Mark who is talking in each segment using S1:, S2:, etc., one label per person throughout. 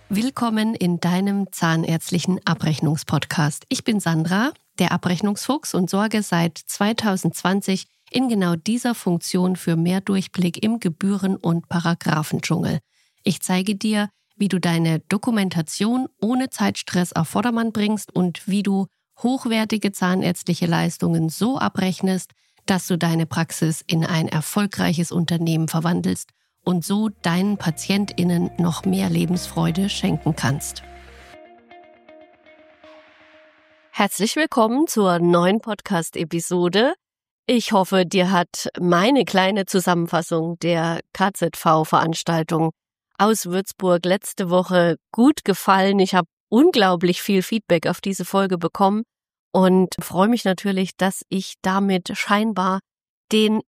S1: Willkommen in deinem zahnärztlichen Abrechnungspodcast. Ich bin Sandra, der Abrechnungsfuchs, und sorge seit 2020 in genau dieser Funktion für mehr Durchblick im Gebühren- und Paragraphendschungel. Ich zeige dir, wie du deine Dokumentation ohne Zeitstress auf Vordermann bringst und wie du hochwertige zahnärztliche Leistungen so abrechnest, dass du deine Praxis in ein erfolgreiches Unternehmen verwandelst und so deinen PatientInnen noch mehr Lebensfreude schenken kannst. Herzlich willkommen zur neuen Podcast-Episode. Ich hoffe, dir hat meine kleine Zusammenfassung der KZV-Veranstaltung aus Würzburg letzte Woche gut gefallen. Ich habe unglaublich viel Feedback auf diese Folge bekommen und freue mich natürlich, dass ich damit scheinbar den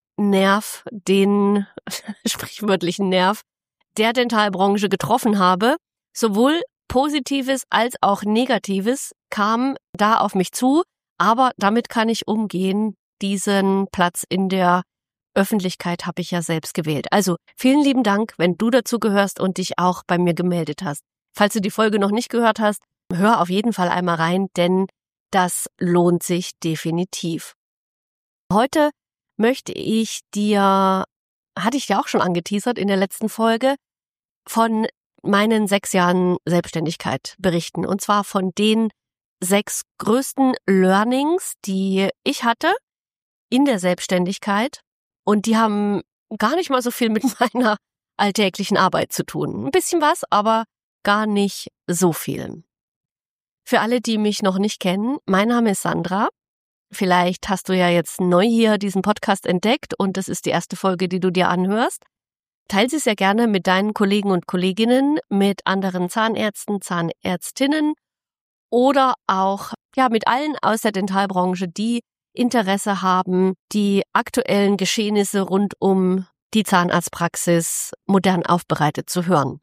S1: sprichwörtlichen Nerv der Dentalbranche getroffen habe. Sowohl Positives als auch Negatives kam da auf mich zu, aber damit kann ich umgehen. Diesen Platz in der Öffentlichkeit habe ich ja selbst gewählt. Also vielen lieben Dank, wenn du dazu gehörst und dich auch bei mir gemeldet hast. Falls du die Folge noch nicht gehört hast, hör auf jeden Fall einmal rein, denn das lohnt sich definitiv. Heute möchte ich dir, hatte ich dir auch schon angeteasert in der letzten Folge, von meinen 6 Jahren Selbstständigkeit berichten. Und zwar von den 6 größten Learnings, die ich hatte in der Selbstständigkeit. Und die haben gar nicht mal so viel mit meiner alltäglichen Arbeit zu tun. Ein bisschen was, aber gar nicht so viel. Für alle, die mich noch nicht kennen, mein Name ist Sandra. Vielleicht hast du ja jetzt neu hier diesen Podcast entdeckt und das ist die erste Folge, die du dir anhörst. Teile sie sehr gerne mit deinen Kollegen und Kolleginnen, mit anderen Zahnärzten, Zahnärztinnen oder auch mit allen aus der Dentalbranche, die Interesse haben, die aktuellen Geschehnisse rund um die Zahnarztpraxis modern aufbereitet zu hören.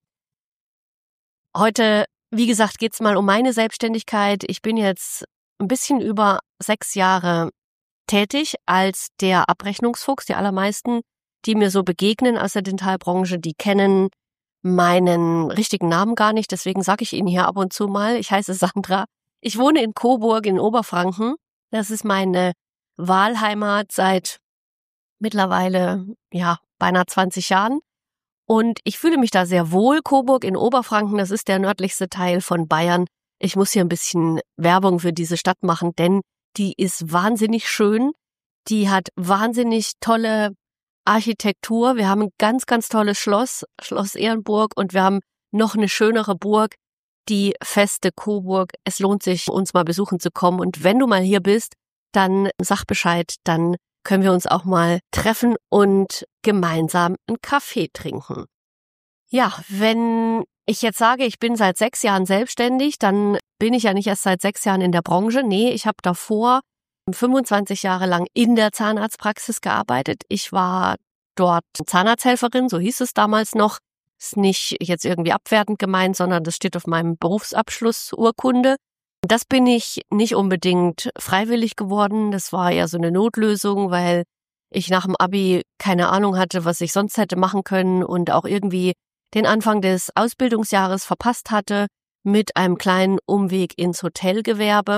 S1: Heute, wie gesagt, geht's mal um meine Selbstständigkeit. Ich bin jetzt ein bisschen über 6 Jahre tätig als der Abrechnungsfuchs. Die allermeisten, die mir so begegnen aus der Dentalbranche, die kennen meinen richtigen Namen gar nicht. Deswegen sage ich ihn hier ab und zu mal. Ich heiße Sandra. Ich wohne in Coburg in Oberfranken. Das ist meine Wahlheimat seit mittlerweile beinahe 20 Jahren. Und ich fühle mich da sehr wohl. Coburg in Oberfranken, das ist der nördlichste Teil von Bayern. Ich muss hier ein bisschen Werbung für diese Stadt machen, denn die ist wahnsinnig schön. Die hat wahnsinnig tolle Architektur. Wir haben ein ganz, ganz tolles Schloss Ehrenburg, und wir haben noch eine schönere Burg, die Feste Coburg. Es lohnt sich, uns mal besuchen zu kommen. Und wenn du mal hier bist, dann sag Bescheid, dann können wir uns auch mal treffen und gemeinsam einen Kaffee trinken. Ja, wenn ich jetzt sage, ich bin seit 6 Jahren selbstständig, dann bin ich ja nicht erst seit 6 Jahren in der Branche. Nee, ich habe davor 25 Jahre lang in der Zahnarztpraxis gearbeitet. Ich war dort Zahnarzthelferin, so hieß es damals noch. Ist nicht jetzt irgendwie abwertend gemeint, sondern das steht auf meinem Berufsabschlussurkunde. Das bin ich nicht unbedingt freiwillig geworden. Das war ja so eine Notlösung, weil ich nach dem Abi keine Ahnung hatte, was ich sonst hätte machen können und auch irgendwie den Anfang des Ausbildungsjahres verpasst hatte mit einem kleinen Umweg ins Hotelgewerbe.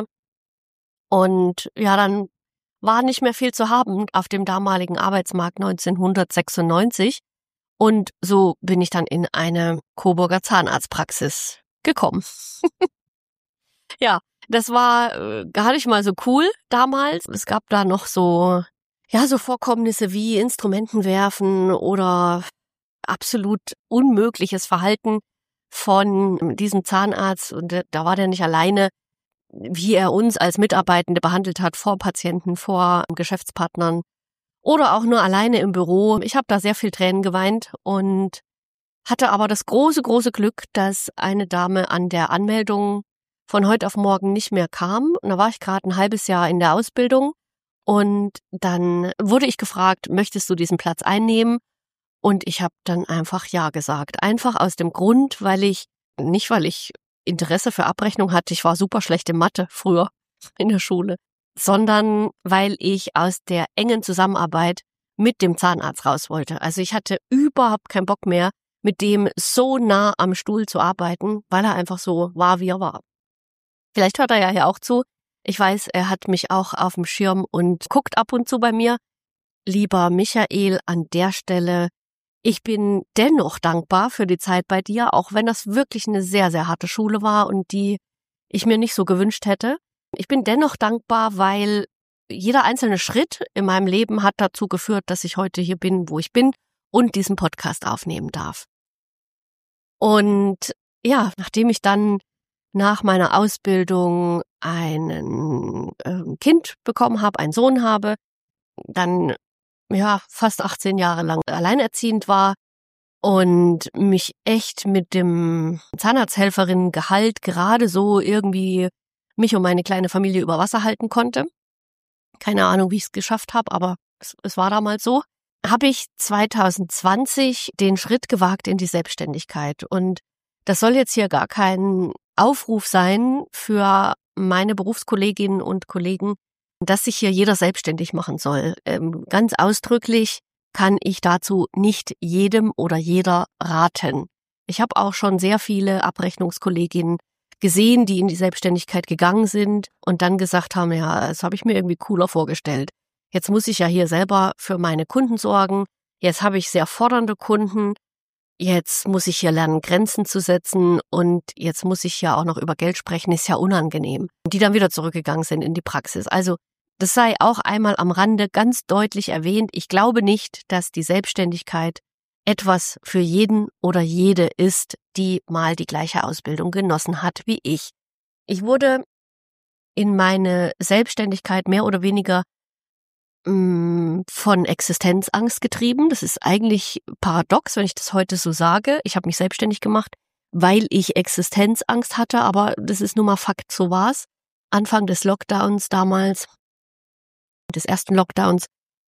S1: Und dann war nicht mehr viel zu haben auf dem damaligen Arbeitsmarkt 1996. Und so bin ich dann in eine Coburger Zahnarztpraxis gekommen. Ja, das war gar nicht mal so cool damals. Es gab da noch so Vorkommnisse wie Instrumenten werfen oder absolut unmögliches Verhalten von diesem Zahnarzt. Und da war der nicht alleine, wie er uns als Mitarbeitende behandelt hat, vor Patienten, vor Geschäftspartnern oder auch nur alleine im Büro. Ich habe da sehr viel Tränen geweint und hatte aber das große, große Glück, dass eine Dame an der Anmeldung von heute auf morgen nicht mehr kam. Und da war ich gerade ein halbes Jahr in der Ausbildung und dann wurde ich gefragt, möchtest du diesen Platz einnehmen? Und ich habe dann einfach ja gesagt. Einfach aus dem Grund, weil ich Interesse für Abrechnung hatte. Ich war super schlecht in Mathe früher in der Schule. Sondern weil ich aus der engen Zusammenarbeit mit dem Zahnarzt raus wollte. Also ich hatte überhaupt keinen Bock mehr, mit dem so nah am Stuhl zu arbeiten, weil er einfach so war, wie er war. Vielleicht hört er ja hier auch zu. Ich weiß, er hat mich auch auf dem Schirm und guckt ab und zu bei mir. Lieber Michael, an der Stelle, ich bin dennoch dankbar für die Zeit bei dir, auch wenn das wirklich eine sehr, sehr harte Schule war und die ich mir nicht so gewünscht hätte. Ich bin dennoch dankbar, weil jeder einzelne Schritt in meinem Leben hat dazu geführt, dass ich heute hier bin, wo ich bin und diesen Podcast aufnehmen darf. Und ja, nachdem ich dann nach meiner Ausbildung ein Kind bekommen habe, einen Sohn habe, dann fast 18 Jahre lang alleinerziehend war und mich echt mit dem Zahnarzthelferinnengehalt gerade so irgendwie mich und meine kleine Familie über Wasser halten konnte. Keine Ahnung, wie ich es geschafft habe, aber es war damals so. Habe ich 2020 den Schritt gewagt in die Selbstständigkeit. Und das soll jetzt hier gar kein Aufruf sein für meine Berufskolleginnen und Kollegen, dass sich hier jeder selbstständig machen soll. Ganz ausdrücklich kann ich dazu nicht jedem oder jeder raten. Ich habe auch schon sehr viele Abrechnungskolleginnen gesehen, die in die Selbstständigkeit gegangen sind und dann gesagt haben, ja, das habe ich mir irgendwie cooler vorgestellt. Jetzt muss ich ja hier selber für meine Kunden sorgen. Jetzt habe ich sehr fordernde Kunden. Jetzt muss ich hier lernen, Grenzen zu setzen und jetzt muss ich ja auch noch über Geld sprechen, ist ja unangenehm. Die dann wieder zurückgegangen sind in die Praxis. Also das sei auch einmal am Rande ganz deutlich erwähnt. Ich glaube nicht, dass die Selbstständigkeit etwas für jeden oder jede ist, die mal die gleiche Ausbildung genossen hat wie ich. Ich wurde in meine Selbstständigkeit mehr oder weniger von Existenzangst getrieben. Das ist eigentlich paradox, wenn ich das heute so sage. Ich habe mich selbstständig gemacht, weil ich Existenzangst hatte, aber das ist nun mal Fakt, so war's. Anfang des Lockdowns damals, des ersten Lockdowns,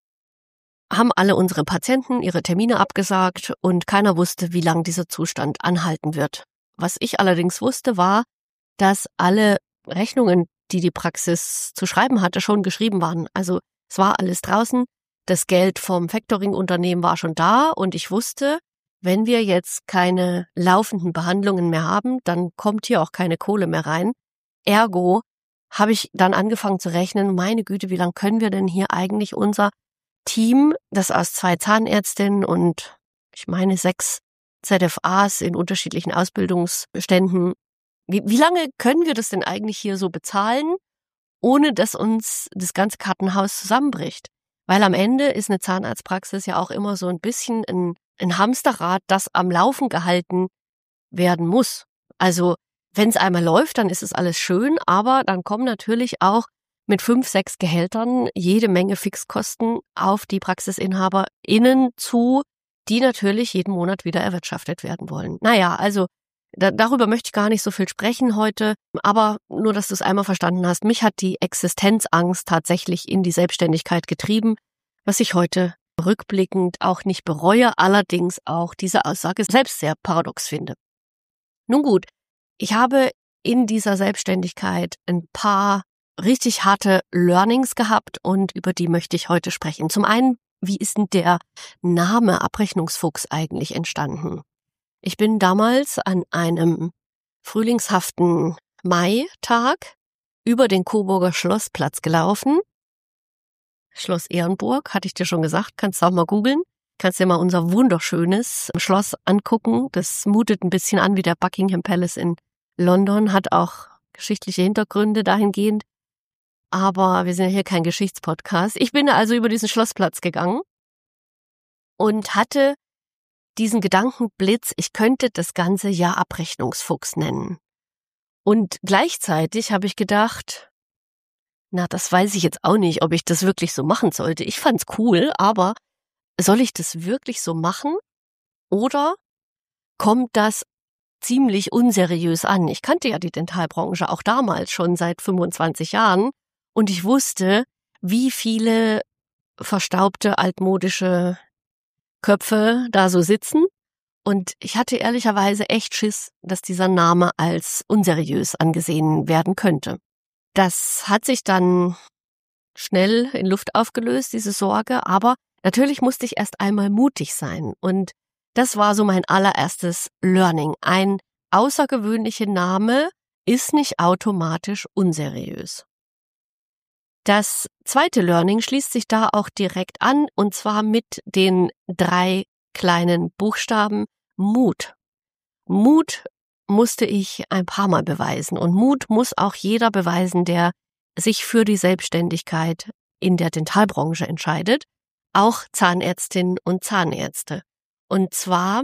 S1: haben alle unsere Patienten ihre Termine abgesagt und keiner wusste, wie lange dieser Zustand anhalten wird. Was ich allerdings wusste, war, dass alle Rechnungen, die die Praxis zu schreiben hatte, schon geschrieben waren. Also es war alles draußen, das Geld vom Factoring-Unternehmen war schon da und ich wusste, wenn wir jetzt keine laufenden Behandlungen mehr haben, dann kommt hier auch keine Kohle mehr rein. Ergo habe ich dann angefangen zu rechnen, meine Güte, wie lange können wir denn hier eigentlich unser Team, das aus 2 Zahnärztinnen und ich meine 6 ZFAs in unterschiedlichen Ausbildungsständen, wie lange können wir das denn eigentlich hier so bezahlen, ohne dass uns das ganze Kartenhaus zusammenbricht? Weil am Ende ist eine Zahnarztpraxis ja auch immer so ein bisschen ein Hamsterrad, das am Laufen gehalten werden muss. Also wenn es einmal läuft, dann ist es alles schön, aber dann kommen natürlich auch mit 5, 6 Gehältern jede Menge Fixkosten auf die PraxisinhaberInnen zu, die natürlich jeden Monat wieder erwirtschaftet werden wollen. Naja, also darüber möchte ich gar nicht so viel sprechen heute, aber nur, dass du es einmal verstanden hast, mich hat die Existenzangst tatsächlich in die Selbstständigkeit getrieben, was ich heute rückblickend auch nicht bereue, allerdings auch diese Aussage selbst sehr paradox finde. Nun gut, ich habe in dieser Selbstständigkeit ein paar richtig harte Learnings gehabt und über die möchte ich heute sprechen. Zum einen, wie ist denn der Name Abrechnungsfuchs eigentlich entstanden? Ich bin damals an einem frühlingshaften Maitag über den Coburger Schlossplatz gelaufen. Schloss Ehrenburg, hatte ich dir schon gesagt, kannst du auch mal googeln. Kannst dir mal unser wunderschönes Schloss angucken. Das mutet ein bisschen an wie der Buckingham Palace in London, hat auch geschichtliche Hintergründe dahingehend. Aber wir sind ja hier kein Geschichtspodcast. Ich bin also über diesen Schlossplatz gegangen und hatte diesen Gedankenblitz, ich könnte das Ganze ja Abrechnungsfuchs nennen. Und gleichzeitig habe ich gedacht, na, das weiß ich jetzt auch nicht, ob ich das wirklich so machen sollte. Ich fand's cool, aber soll ich das wirklich so machen? Oder kommt das ziemlich unseriös an? Ich kannte ja die Dentalbranche auch damals schon seit 25 Jahren und ich wusste, wie viele verstaubte, altmodische Köpfe da so sitzen. Und ich hatte ehrlicherweise echt Schiss, dass dieser Name als unseriös angesehen werden könnte. Das hat sich dann schnell in Luft aufgelöst, diese Sorge, aber natürlich musste ich erst einmal mutig sein. Und Das war so mein allererstes Learning. Ein außergewöhnlicher Name ist nicht automatisch unseriös. Das zweite Learning schließt sich da auch direkt an, und zwar mit den 3 kleinen Buchstaben Mut. Mut musste ich ein paar Mal beweisen, und Mut muss auch jeder beweisen, der sich für die Selbstständigkeit in der Dentalbranche entscheidet, auch Zahnärztinnen und Zahnärzte. Und zwar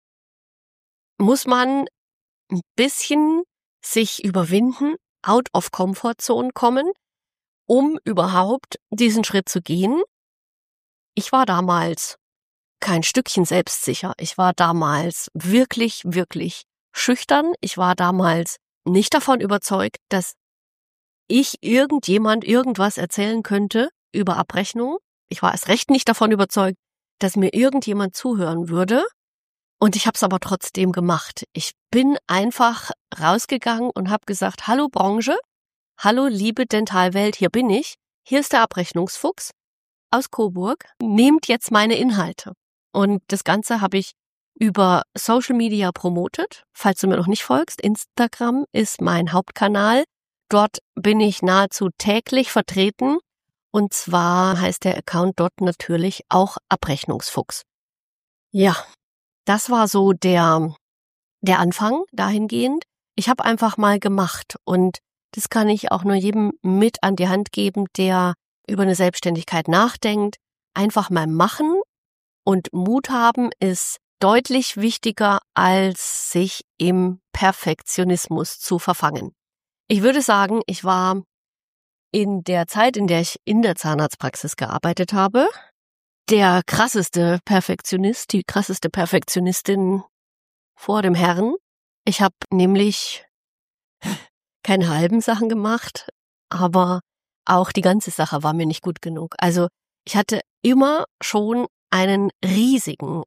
S1: muss man ein bisschen sich überwinden, out of comfort zone kommen, um überhaupt diesen Schritt zu gehen. Ich war damals kein Stückchen selbstsicher. Ich war damals wirklich, wirklich schüchtern. Ich war damals nicht davon überzeugt, dass ich irgendjemand irgendwas erzählen könnte über Abrechnung. Ich war erst recht nicht davon überzeugt, dass mir irgendjemand zuhören würde. Und ich habe es aber trotzdem gemacht. Ich bin einfach rausgegangen und habe gesagt, hallo Branche, hallo liebe Dentalwelt, hier bin ich. Hier ist der Abrechnungsfuchs aus Coburg. Nehmt jetzt meine Inhalte. Und das Ganze habe ich über Social Media promotet. Falls du mir noch nicht folgst, Instagram ist mein Hauptkanal. Dort bin ich nahezu täglich vertreten. Und zwar heißt der Account dort natürlich auch Abrechnungsfuchs. Ja, das war so der Anfang dahingehend. Ich habe einfach mal gemacht, und das kann ich auch nur jedem mit an die Hand geben, der über eine Selbstständigkeit nachdenkt. Einfach mal machen, und Mut haben ist deutlich wichtiger, als sich im Perfektionismus zu verfangen. Ich würde sagen, ich war in der Zeit, in der ich in der Zahnarztpraxis gearbeitet habe, der krasseste Perfektionist, die krasseste Perfektionistin vor dem Herrn. Ich habe nämlich keine halben Sachen gemacht, aber auch die ganze Sache war mir nicht gut genug. Also ich hatte immer schon einen riesigen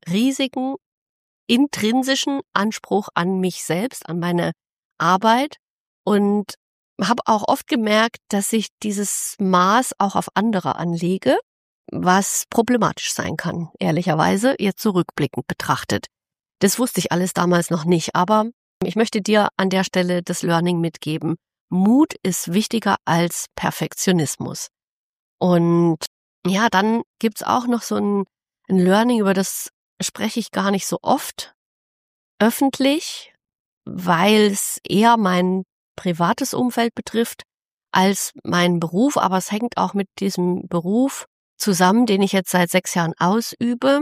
S1: intrinsischen Anspruch an mich selbst, an meine Arbeit, und habe auch oft gemerkt, dass ich dieses Maß auch auf andere anlege, was problematisch sein kann, ehrlicherweise, jetzt zurückblickend betrachtet. Das wusste ich alles damals noch nicht, aber ich möchte dir an der Stelle das Learning mitgeben. Mut ist wichtiger als Perfektionismus. Und ja, dann gibt's auch noch so ein Learning, über das spreche ich gar nicht so oft öffentlich, weil es eher mein privates Umfeld betrifft als meinen Beruf, aber es hängt auch mit diesem Beruf zusammen, den ich jetzt seit 6 Jahren ausübe.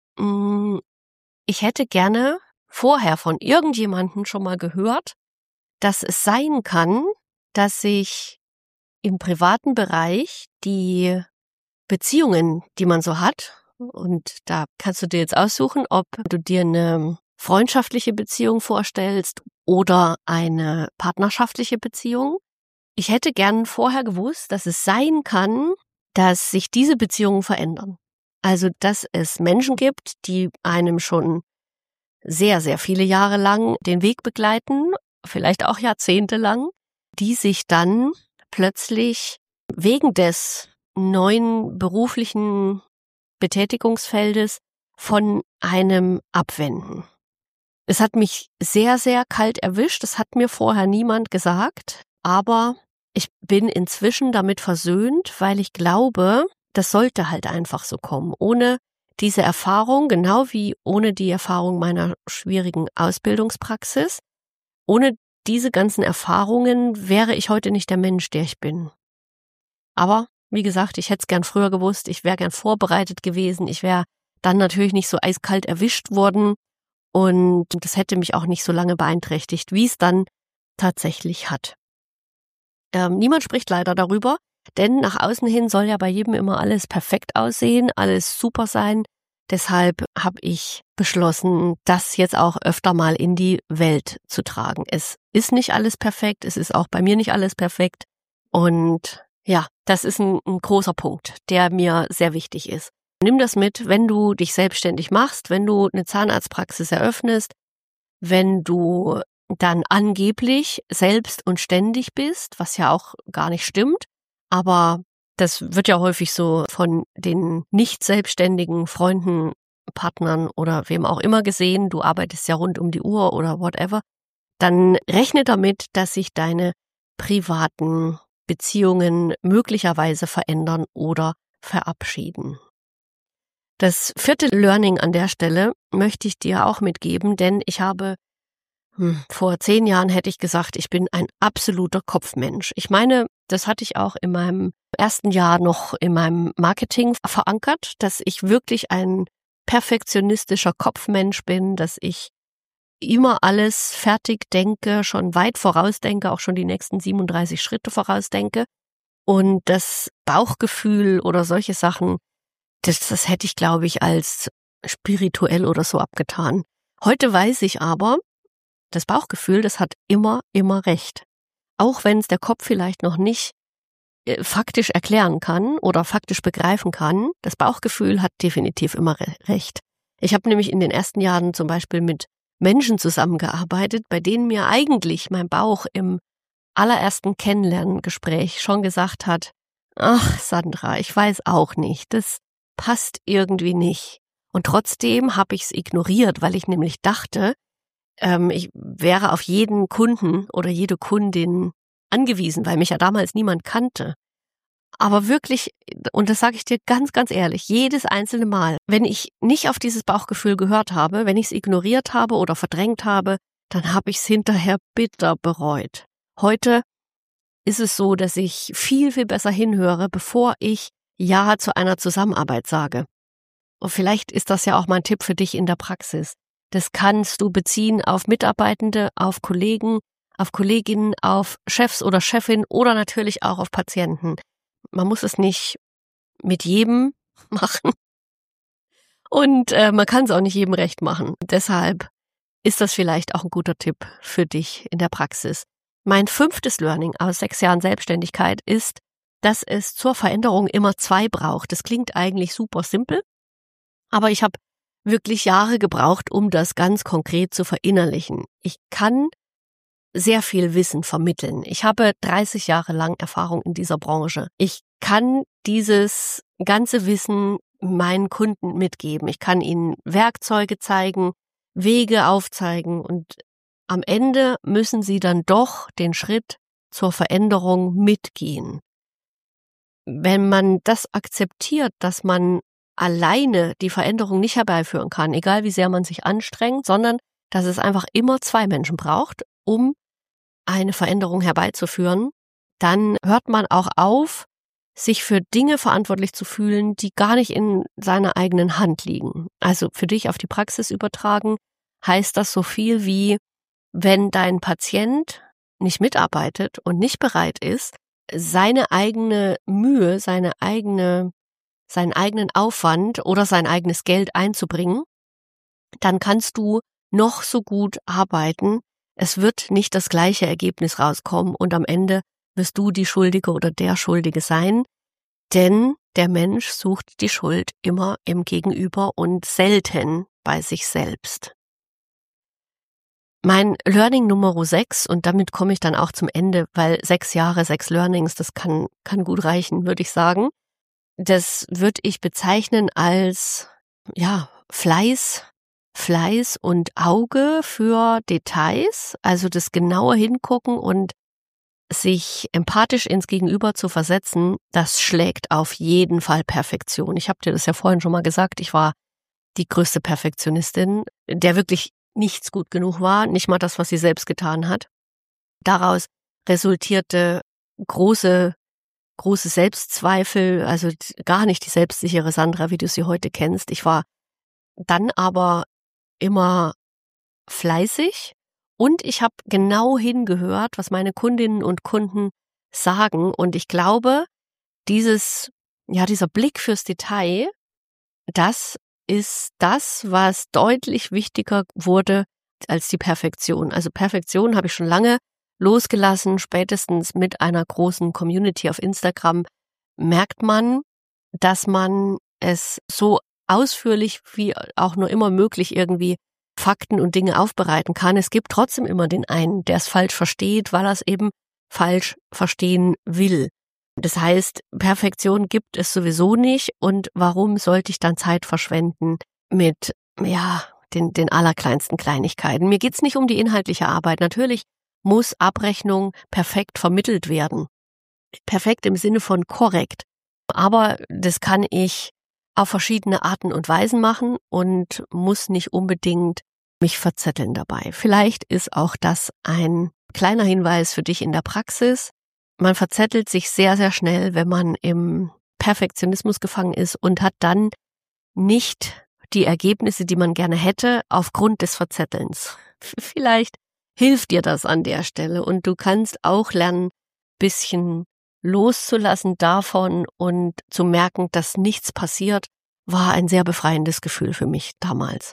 S1: Ich hätte gerne vorher von irgendjemandem schon mal gehört, dass es sein kann, dass sich im privaten Bereich die Beziehungen, die man so hat, und da kannst du dir jetzt aussuchen, ob du dir eine freundschaftliche Beziehung vorstellst oder eine partnerschaftliche Beziehung. Ich hätte gern vorher gewusst, dass es sein kann, dass sich diese Beziehungen verändern. Also, dass es Menschen gibt, die einem schon sehr, sehr viele Jahre lang den Weg begleiten, vielleicht auch jahrzehntelang, die sich dann plötzlich wegen des neuen beruflichen Betätigungsfeldes von einem abwenden. Es hat mich sehr, sehr kalt erwischt. Das hat mir vorher niemand gesagt. Aber ich bin inzwischen damit versöhnt, weil ich glaube, das sollte halt einfach so kommen. Ohne diese Erfahrung, genau wie ohne die Erfahrung meiner schwierigen Ausbildungspraxis, ohne diese ganzen Erfahrungen wäre ich heute nicht der Mensch, der ich bin. Aber wie gesagt, ich hätte es gern früher gewusst, ich wäre gern vorbereitet gewesen, ich wäre dann natürlich nicht so eiskalt erwischt worden, und das hätte mich auch nicht so lange beeinträchtigt, wie es dann tatsächlich hat. Niemand spricht leider darüber, denn nach außen hin soll ja bei jedem immer alles perfekt aussehen, alles super sein. Deshalb habe ich beschlossen, das jetzt auch öfter mal in die Welt zu tragen. Es ist nicht alles perfekt, es ist auch bei mir nicht alles perfekt, und ja, das ist ein großer Punkt, der mir sehr wichtig ist. Nimm das mit, wenn du dich selbstständig machst, wenn du eine Zahnarztpraxis eröffnest, wenn du dann angeblich selbst und ständig bist, was ja auch gar nicht stimmt, aber das wird ja häufig so von den nicht selbstständigen Freunden Partnern oder wem auch immer gesehen, du arbeitest ja rund um die Uhr oder whatever, dann rechne damit, dass sich deine privaten Beziehungen möglicherweise verändern oder verabschieden. Das 4. Learning an der Stelle möchte ich dir auch mitgeben, denn ich habe vor 10 Jahren hätte ich gesagt, ich bin ein absoluter Kopfmensch. Ich meine, das hatte ich auch in meinem ersten Jahr noch in meinem Marketing verankert, dass ich wirklich ein perfektionistischer Kopfmensch bin, dass ich immer alles fertig denke, schon weit vorausdenke, auch schon die nächsten 37 Schritte vorausdenke. Und das Bauchgefühl oder solche Sachen, das hätte ich, glaube ich, als spirituell oder so abgetan. Heute weiß ich aber, das Bauchgefühl, das hat immer recht. Auch wenn es der Kopf vielleicht noch nicht faktisch erklären kann oder faktisch begreifen kann, das Bauchgefühl hat definitiv immer recht. Ich habe nämlich in den ersten Jahren zum Beispiel mit Menschen zusammengearbeitet, bei denen mir eigentlich mein Bauch im allerersten Kennenlerngespräch schon gesagt hat, ach Sandra, ich weiß auch nicht, das passt irgendwie nicht. Und trotzdem habe ich es ignoriert, weil ich nämlich dachte, ich wäre auf jeden Kunden oder jede Kundin angewiesen, weil mich ja damals niemand kannte. Aber wirklich, und das sage ich dir ganz ehrlich, jedes einzelne Mal, wenn ich nicht auf dieses Bauchgefühl gehört habe, wenn ich es ignoriert habe oder verdrängt habe, dann habe ich es hinterher bitter bereut. Heute ist es so, dass ich viel besser hinhöre, bevor ich Ja zu einer Zusammenarbeit sage. Und vielleicht ist das ja auch mein Tipp für dich in der Praxis. Das kannst du beziehen auf Mitarbeitende, auf Kollegen, auf Kolleginnen, auf Chefs oder Chefin oder natürlich auch auf Patienten. Man muss es nicht mit jedem machen und man kann es auch nicht jedem recht machen. Deshalb ist das vielleicht auch ein guter Tipp für dich in der Praxis. Mein 5. Learning aus 6 Jahren Selbstständigkeit ist, dass es zur Veränderung immer 2 braucht. Das klingt eigentlich super simpel, aber ich habe wirklich Jahre gebraucht, um das ganz konkret zu verinnerlichen. Ich kann sehr viel Wissen vermitteln. Ich habe 30 Jahre lang Erfahrung in dieser Branche. Ich kann dieses ganze Wissen meinen Kunden mitgeben. Ich kann ihnen Werkzeuge zeigen, Wege aufzeigen und am Ende müssen sie dann doch den Schritt zur Veränderung mitgehen. Wenn man das akzeptiert, dass man alleine die Veränderung nicht herbeiführen kann, egal wie sehr man sich anstrengt, sondern dass es einfach immer 2 Menschen braucht, um eine Veränderung herbeizuführen, dann hört man auch auf, sich für Dinge verantwortlich zu fühlen, die gar nicht in seiner eigenen Hand liegen. Also für dich auf die Praxis übertragen, heißt das so viel wie, wenn dein Patient nicht mitarbeitet und nicht bereit ist, seine eigene Mühe, seinen eigenen Aufwand oder sein eigenes Geld einzubringen, dann kannst du noch so gut arbeiten. Es wird nicht das gleiche Ergebnis rauskommen und am Ende wirst du die Schuldige oder der Schuldige sein, denn der Mensch sucht die Schuld immer im Gegenüber und selten bei sich selbst. Mein Learning Nummer 6, und damit komme ich dann auch zum Ende, weil 6 Jahre, 6 Learnings, das kann gut reichen, würde ich sagen. Das würde ich bezeichnen als, Fleiß und Auge für Details, also das genaue Hingucken und sich empathisch ins Gegenüber zu versetzen, das schlägt auf jeden Fall Perfektion. Ich habe dir das ja vorhin schon mal gesagt, ich war die größte Perfektionistin, der wirklich nichts gut genug war, nicht mal das, was sie selbst getan hat. Daraus resultierte große Selbstzweifel, also gar nicht die selbstsichere Sandra, wie du sie heute kennst. Ich war dann aber immer fleißig und ich habe genau hingehört, was meine Kundinnen und Kunden sagen. Und ich glaube, dieser Blick fürs Detail, das ist das, was deutlich wichtiger wurde als die Perfektion. Also Perfektion habe ich schon lange losgelassen, spätestens mit einer großen Community auf Instagram merkt man, dass man es so ausführlich wie auch nur immer möglich irgendwie Fakten und Dinge aufbereiten kann. Es gibt trotzdem immer den einen, der es falsch versteht, weil er es eben falsch verstehen will. Das heißt, Perfektion gibt es sowieso nicht und warum sollte ich dann Zeit verschwenden mit, den allerkleinsten Kleinigkeiten. Mir geht's nicht um die inhaltliche Arbeit. Natürlich muss Abrechnung perfekt vermittelt werden. Perfekt im Sinne von korrekt. Aber das kann ich auf verschiedene Arten und Weisen machen und muss nicht unbedingt mich verzetteln dabei. Vielleicht ist auch das ein kleiner Hinweis für dich in der Praxis. Man verzettelt sich sehr, sehr schnell, wenn man im Perfektionismus gefangen ist und hat dann nicht die Ergebnisse, die man gerne hätte, aufgrund des Verzettelns. Vielleicht hilft dir das an der Stelle und du kannst auch lernen, ein bisschen loszulassen davon und zu merken, dass nichts passiert, war ein sehr befreiendes Gefühl für mich damals.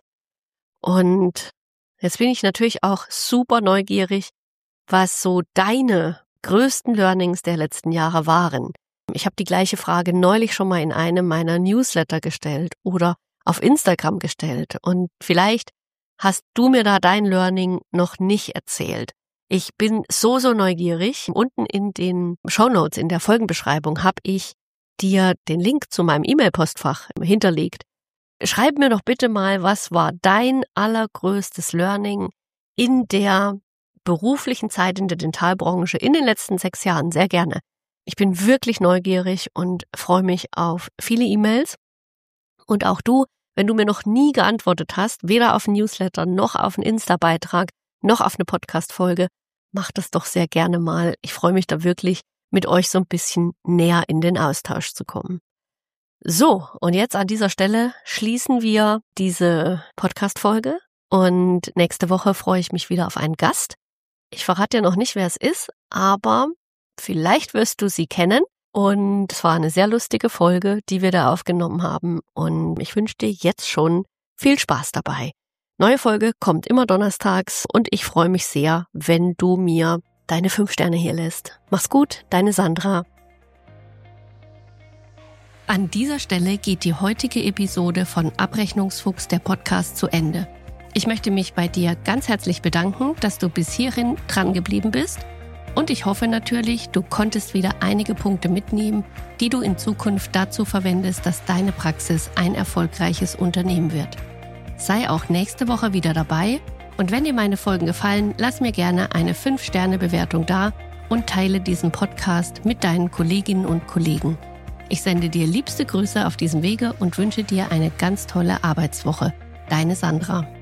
S1: Und jetzt bin ich natürlich auch super neugierig, was so deine größten Learnings der letzten Jahre waren. Ich habe die gleiche Frage neulich schon mal in einem meiner Newsletter gestellt oder auf Instagram gestellt und vielleicht hast du mir da dein Learning noch nicht erzählt. Ich bin so neugierig. Unten in den Shownotes, in der Folgenbeschreibung, habe ich dir den Link zu meinem E-Mail-Postfach hinterlegt. Schreib mir doch bitte mal, was war dein allergrößtes Learning in der beruflichen Zeit in der Dentalbranche in den letzten 6 Jahren? Sehr gerne. Ich bin wirklich neugierig und freue mich auf viele E-Mails. Und auch du, wenn du mir noch nie geantwortet hast, weder auf einen Newsletter noch auf einen Insta-Beitrag noch auf eine Podcast-Folge, mach das doch sehr gerne mal. Ich freue mich da wirklich, mit euch so ein bisschen näher in den Austausch zu kommen. So, und jetzt an dieser Stelle schließen wir diese Podcast-Folge und nächste Woche freue ich mich wieder auf einen Gast. Ich verrate dir noch nicht, wer es ist, aber vielleicht wirst du sie kennen. Und es war eine sehr lustige Folge, die wir da aufgenommen haben. Und ich wünsche dir jetzt schon viel Spaß dabei. Neue Folge kommt immer donnerstags und ich freue mich sehr, wenn du mir deine 5 Sterne hier lässt. Mach's gut, deine Sandra. An dieser Stelle geht die heutige Episode von Abrechnungsfuchs, der Podcast, zu Ende. Ich möchte mich bei dir ganz herzlich bedanken, dass du bis hierhin dran geblieben bist. Und ich hoffe natürlich, du konntest wieder einige Punkte mitnehmen, die du in Zukunft dazu verwendest, dass deine Praxis ein erfolgreiches Unternehmen wird. Sei auch nächste Woche wieder dabei und wenn dir meine Folgen gefallen, lass mir gerne eine 5-Sterne-Bewertung da und teile diesen Podcast mit deinen Kolleginnen und Kollegen. Ich sende dir liebste Grüße auf diesem Wege und wünsche dir eine ganz tolle Arbeitswoche. Deine Sandra.